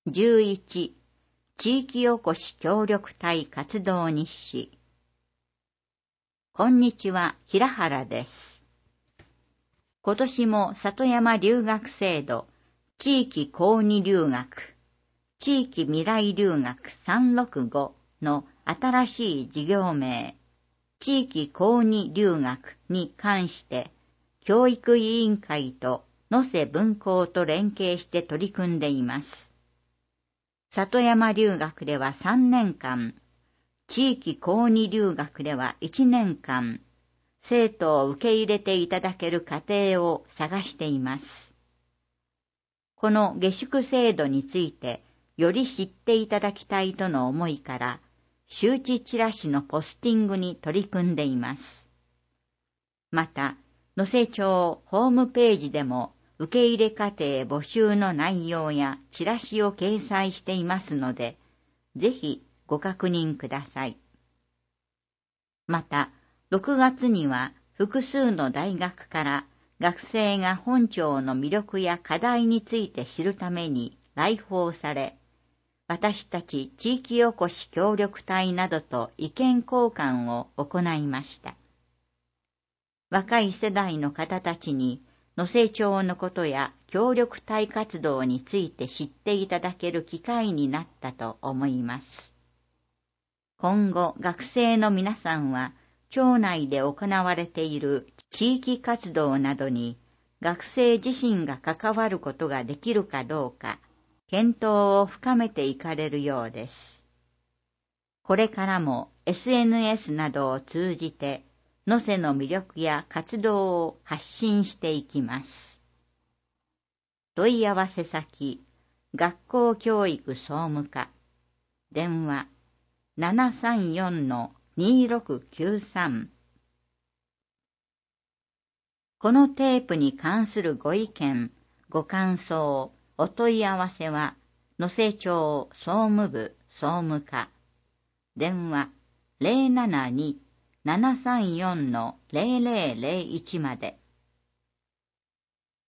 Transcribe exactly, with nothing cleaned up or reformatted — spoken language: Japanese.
じゅういち、地域おこし協力隊活動日誌。こんにちは、平原です。今年も里山留学制度、地域高に留学、地域未来留学さんろくごの新しい事業名、地域高に留学に関して、教育委員会と能勢分校と連携して取り組んでいます。里山留学ではさんねんかん、地域高に留学ではいちねんかん、生徒を受け入れていただける家庭を探しています。この下宿制度についてより知っていただきたいとの思いから、周知チラシのポスティングに取り組んでいます。また、能勢町ホームページでも受け入れ家庭募集の内容やチラシを掲載していますので、ぜひご確認ください。また、ろくがつには複数の大学から学生が本町の魅力や課題について知るために来訪され、私たち地域おこし協力隊などと意見交換を行いました。若い世代の方たちに能勢町のことや協力隊活動について知っていただける機会になったと思います。今後学生の皆さんは町内で行われている地域活動などに学生自身が関わることができるかどうか検討を深めていかれるようです。これからも エスエヌエス などを通じて能勢の魅力や活動を発信していきます。問い合わせ先、学校教育総務課、電話 ななさんよんのにろくきゅうさん。このテープに関するご意見、ご感想、お問い合わせは、能勢町総務部総務課、電話 ゼロななに ななさんよんのゼロゼロゼロいち まで。